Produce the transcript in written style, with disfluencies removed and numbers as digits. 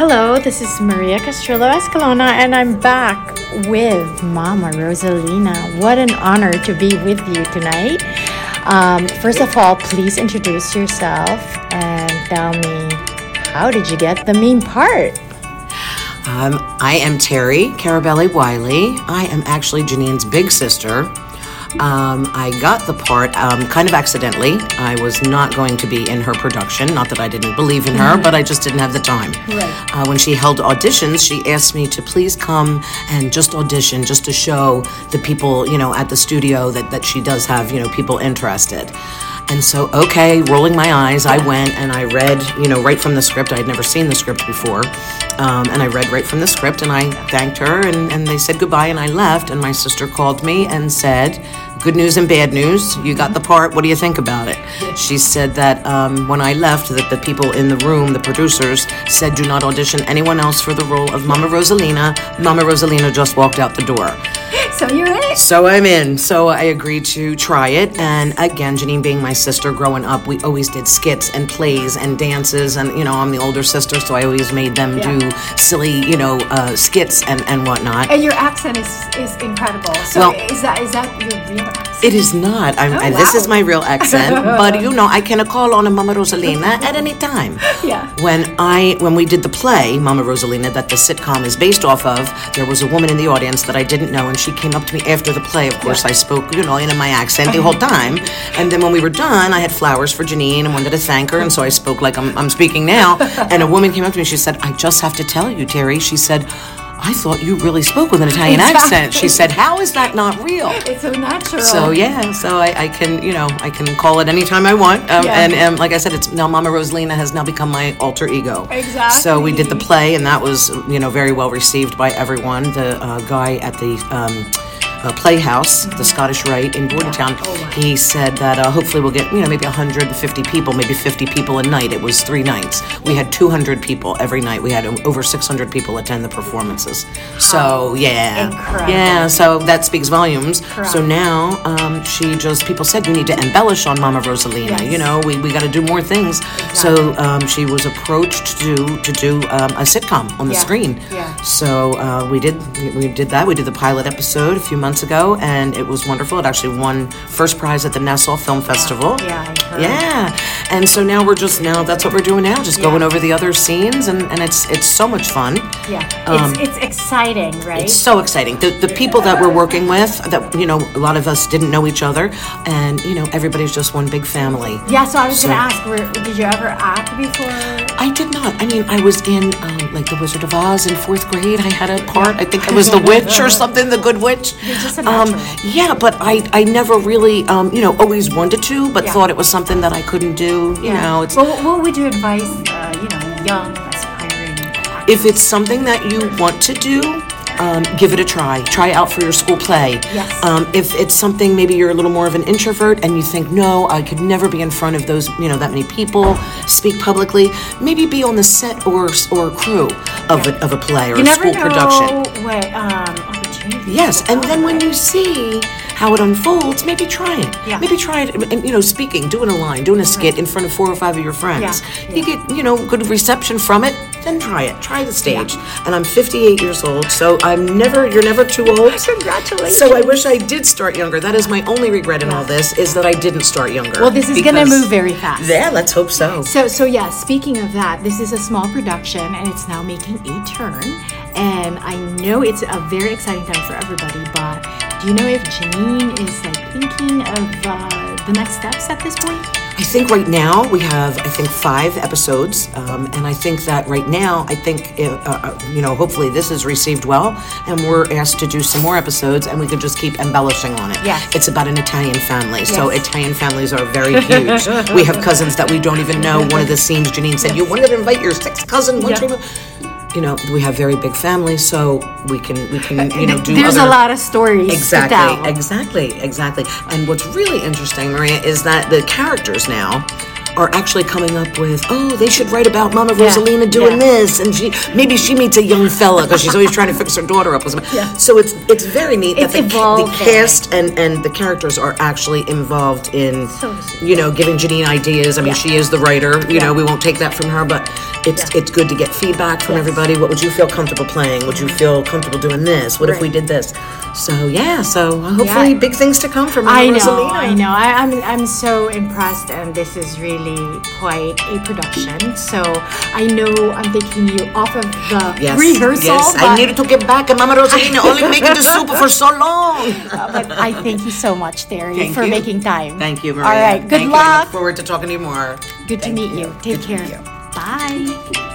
Hello, this is Maria Castrillo Escalona, and I'm back with Mama Rosalina. What an honor to be with you tonight. First of all, please introduce yourself and tell me, how did you get the main part? I am Terry Carabelli Wiley. I am actually Janine's big sister. I got the part kind of accidentally. I was not going to be in her production. Not that I didn't believe in her, but I just didn't have the time. Right. When she held auditions, she asked me to please come and just audition, just to show the people, at the studio that she does have, people interested. And so, okay, rolling my eyes, I went and I read, right from the script. I had never seen the script before. And I read right from the script, and I thanked her, and they said goodbye, and I left. And my sister called me and said, good news and bad news. You got the part. What do you think about it? She said that when I left, that the people in the room, the producers, said do not audition anyone else for the role of Mama Rosalina. Mama Rosalina just walked out the door. So you're in. So I'm in. So I agreed to try it. And again, Janine being my sister growing up, we always did skits and plays and dances. And, I'm the older sister, so I always made them do silly, skits and whatnot. And your accent is incredible. So is that your real accent? It is not. This is my real accent. But, I can call on a Mama Rosalina at any time. Yeah. When we did the play, Mama Rosalina, that the sitcom is based off of, there was a woman in the audience that I didn't know, and she came up to me after the play. Of course, I spoke, in my accent the whole time. And then when we were done, I had flowers for Janine and wanted to thank her, and so I spoke like I'm speaking now. And a woman came up to me, she said, I just have to tell you, Terry, she said, I thought you really spoke with an Italian accent. She said, how is that not real? It's so natural. So, I can call it anytime I want. And like I said, it's now Mama Rosalina has now become my alter ego. Exactly. So we did the play, and that was, very well received by everyone. The guy at the Playhouse, the Scottish Rite in Bordentown, he said that hopefully we'll get, maybe 150 people, maybe 50 people a night. It was 3 nights. We had 200 people every night. We had over 600 people attend the performances. So, Incredible. Yeah, so that speaks volumes. Correct. So now, people said, you need to embellish on Mama Rosalina. Yes. We got to do more things. Exactly. So she was approached to do a sitcom on the screen. Yeah. So we did that. We did the pilot episode a few months ago, and it was wonderful. It actually won first prize at the Nassau Film Festival. Yeah, I heard. Yeah, and so now that's what we're doing now, just going over the other scenes, and it's so much fun. Yeah, it's exciting, right? It's so exciting. The people that we're working with, that a lot of us didn't know each other, and everybody's just one big family. Yeah, so I was going to ask, did you ever act before? I did not. I was in The Wizard of Oz in 4th grade. I had a part. I think I was the witch or something, the good witch. Just a natural. Yeah, but I never really, always wanted to, but thought it was something that I couldn't do. It's. Well, what would you advise, young aspiring actors? If it's something that you want to do, give it a try. Try out for your school play. Yes. If it's something, maybe you're a little more of an introvert and you think, no, I could never be in front of those, that many people, speak publicly, maybe be on the set or crew of a play or a school production. You never know what opportunities. Yes, and then when you see how it unfolds, maybe try it. Yeah. Maybe try it, and speaking, doing a line, doing a skit in front of 4 or 5 of your friends. Yeah. You get, good reception from it, then try it. Try the stage. Yeah. And I'm 58 years old, so you're never too old. Congratulations. So I wish I did start younger. That is my only regret in all this, is that I didn't start younger. Well, this is going to move very fast. Yeah, let's hope so. So yeah, speaking of that, this is a small production, and it's now making a turn. And I know it's a very exciting time for everybody, but do you know if Janine is thinking of the next steps at this point? I think right now we have, 5 episodes, and I think that right now, hopefully this is received well, and we're asked to do some more episodes, and we can just keep embellishing on it. Yes. It's about an Italian family, so Italian families are very huge. We have cousins that we don't even know. One of the scenes, Janine said, you wanted to invite your 6th cousin, we have very big families, so we can do. There's a lot of stories to tell. Exactly. And what's really interesting, Maria, is that the characters now are actually coming up with, oh, they should write about Mama Rosalina doing this, and maybe she meets a young fella because she's always trying to fix her daughter up with something. So it's very neat that the cast and the characters are actually involved in, giving Janine ideas. I mean, she is the writer. You know, we won't take that from her, but it's good to get feedback from everybody. What would you feel comfortable playing? Would you feel comfortable doing this? What if we did this? So hopefully big things to come from Mama Rosalina. I know. I'm so impressed, and this is really quite a production. So I know I'm taking you off of the rehearsal. Yes, I needed to get back, and Mama Rosalina only making the soup for so long. But I thank you so much, Terry, for making time. Thank you, Maria. All right, good luck. I look forward to talking to you more. Good to meet you. Take care. Bye.